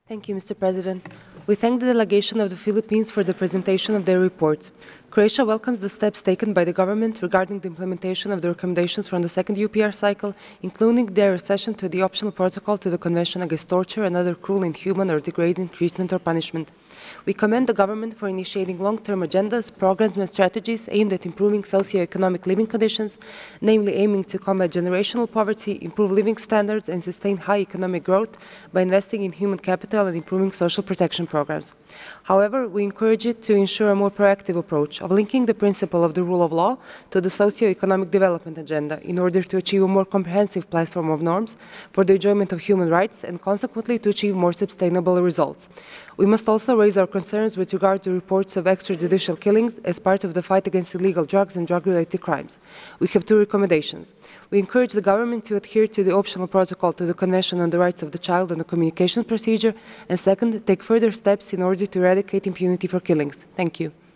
Thank you, Mr. President. We thank the delegation of the Philippines for the presentation of their report. Croatia welcomes the steps taken by the government regarding the implementation of the recommendations from the second UPR cycle, including their accession to the optional protocol to the Convention Against Torture and other cruel, inhuman, or degrading treatment or punishment. We commend the government for initiating long-term agendas, programs, and strategies aimed at improving socio-economic living conditions, namely aiming to combat generational poverty, improve living standards, and sustain high economic growth by investing in human capital and improving social protection programs. However, we encourage it to ensure a more proactive approach of linking the principle of the rule of law to the socio-economic development agenda in order to achieve a more comprehensive platform of norms for the enjoyment of human rights and consequently to achieve more sustainable results. We must also raise our concerns with regard to reports of extrajudicial killings as part of the fight against illegal drugs and drug-related crimes. We have two recommendations. We encourage the government to adhere to the optional protocol to the Convention on the Rights of the Child and the communication procedure, and second, take further steps in order to eradicate impunity for killings. Thank you.